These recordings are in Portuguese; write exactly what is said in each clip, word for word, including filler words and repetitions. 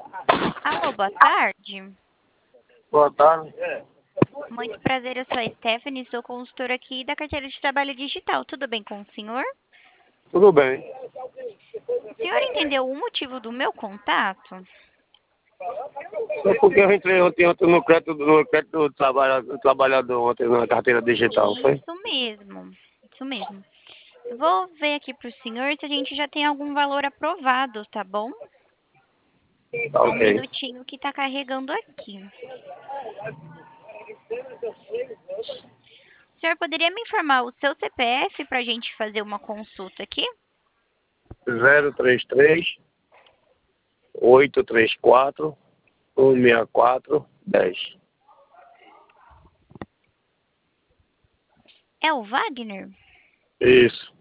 Alô, boa tarde. Boa tarde. Muito prazer, eu sou a Stephanie, sou consultora aqui da carteira de trabalho digital. Tudo bem com o senhor? Tudo bem. O senhor entendeu o motivo do meu contato? Só porque eu entrei ontem, ontem no crédito, no crédito do trabalhador, do trabalhador ontem na carteira digital, foi? Isso mesmo, isso mesmo. Eu vou ver aqui para o senhor se a gente já tem algum valor aprovado, tá bom? Tá Só um ok. minutinho que está carregando aqui. O senhor poderia me informar o seu C P F para a gente fazer uma consulta aqui? zero três três, oito três quatro, um seis quatro, dez. É o Wagner? Isso.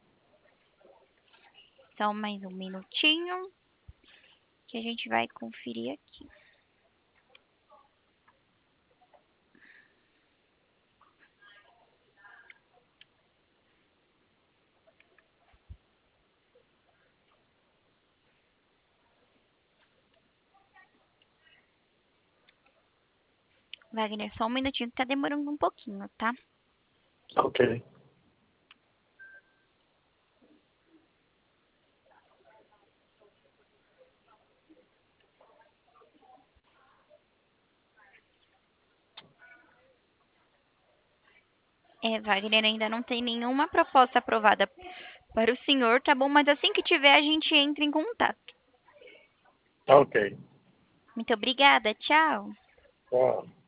Só mais um minutinho que a gente vai conferir aqui. Wagner, só um minutinho que tá demorando um pouquinho, tá? Tá ok. É, Wagner, ainda não tem nenhuma proposta aprovada para o senhor, tá bom? Mas assim que tiver, a gente entra em contato. Tá ok. Muito obrigada, tchau. Tá.